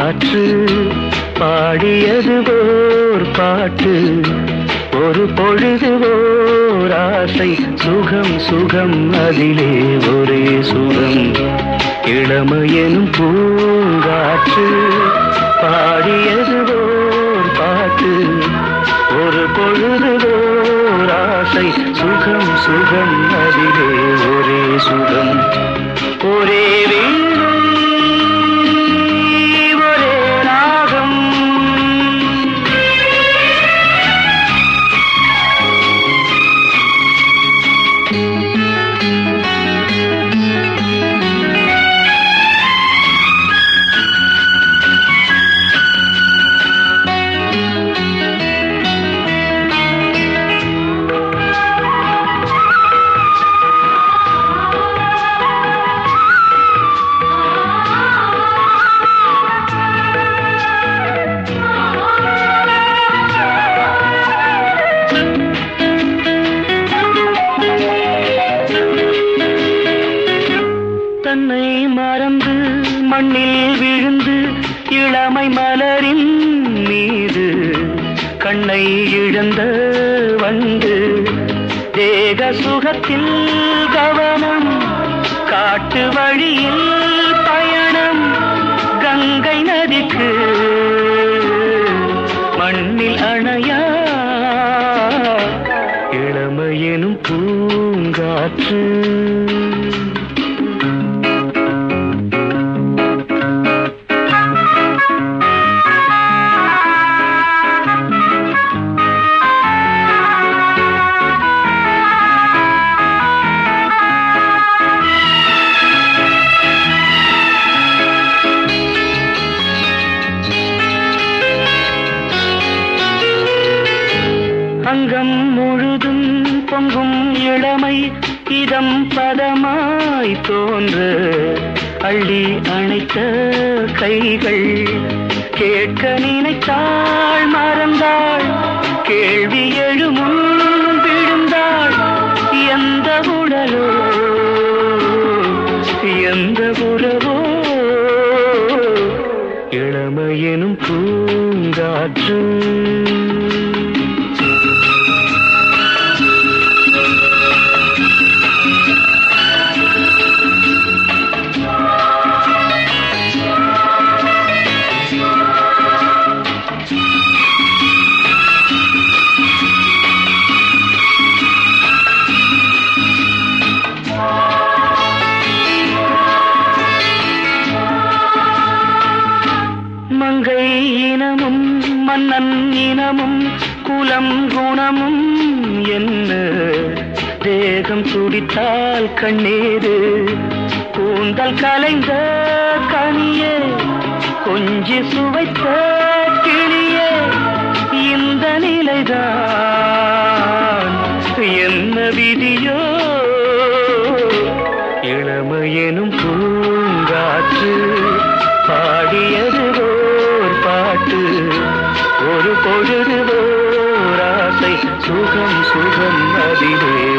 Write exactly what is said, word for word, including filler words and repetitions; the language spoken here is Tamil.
பூங்காற்று பாடியது ஓர் பாட்டு, ஒரு பொழுது ஓர் ஆசை, சுகம் சுகம் அதிலே ஒரே சுகம். இளமையெனும் பூங்காற்று பாடியது ஓர் பாட்டு, ஒரு பொழுது ஓர் ஆசை, சுகம் சுகம் அதிலே ஒரே சுகம். ஒரே வீணை ஒரே ராகம், தன்னை மறந்து மண்ணில் விழுந்து இளமை மலரின் மீது கண்ணை இழந்த வந்து, தேக சுகத்தில் கவனம், காட்டு வழியில் பயணம், கங்கை நதிக்கு மண்ணில் அணையா இளமையெனும் பூங்காற்று. அங்கம் முழுதும் பொங்கும் இளமை, இதம் பதமாய் தோன்று, அள்ளி அணைத்த கைகள், கேட்க நினைத்தாள் மறந்தாள், கேள்வி எழுமுன் விழுந்தாள். எந்த உடலோ எந்த உறவோ இளமையெனும் பூங்காற்று. மங்கை இனமும் மன்னன் இனமும் குலம் குணமும் என்ன, தேகம் துடித்தால் கண்ணீரு, கூந்தல் கலைந்த கனியே, கொஞ்சி சுவைத்த கிளியே, இந்த நிலைதான் என்ன விதியோ. இளமையெனும் பூங்காற்று பாடியது ஓர் பாட்டு, ஒரு பொழுது ஓர் ஆசை, சுகம் சுகம் அதிலே